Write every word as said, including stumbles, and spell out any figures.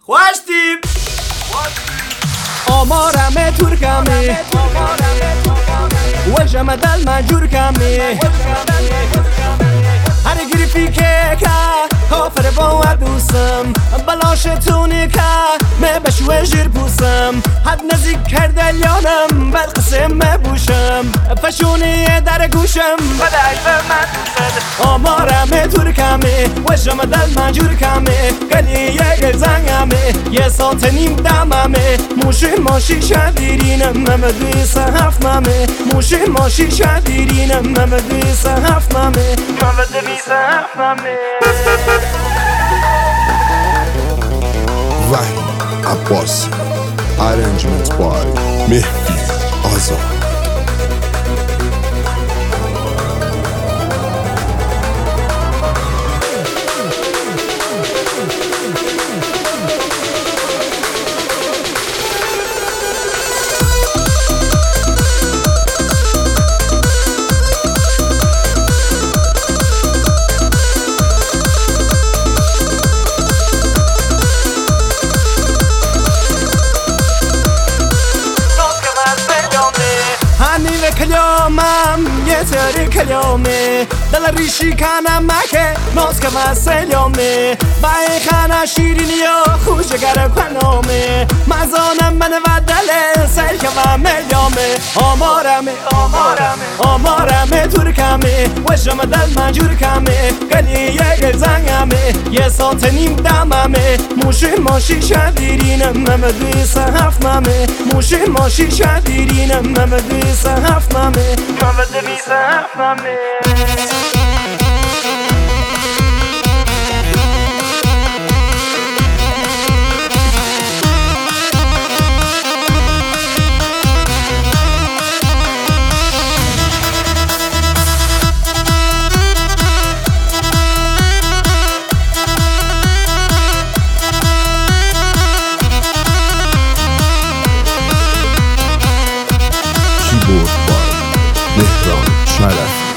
خوشتیم آمارم ترکمی و جمدل مجور کمی هر گریفی که که کافر با دوستم بلاش تونی که می بشوه جیر پوسم حد نزیک کرده لیانم بل قسم مبوشم فشونی در گوشم بدعی به من دوست آمارم ترکمی و جمدل مجور کمی گلی یک زنگمی یه ساعت نیم دممی موشی ماشی شدیرینم ممدوی سهف ممی موشی ماشی شدیرینم ممدوی سهف ممی ممدوی سهف ممی Vahid Abbasi. Arrangement by Mehdi Azar. کلامم یه تری کلامه دل ریشی کنم مکه ناز که وسیلامه بای خانه شیرینی و خوشگر کنامه مزانم من و دل سر که و میامه آمارمه آمارمه آمارمه ترکمه و شما دل مجور کمه گلی یک زنگمه یه ساعت نیم دممه موشی ماشی شدیرینم ممدوی سهف ممه موشی ماشی شدیرینم ممدوی سهف ممه ممدوی سهف ممه Keyboard by Mehran Şeref.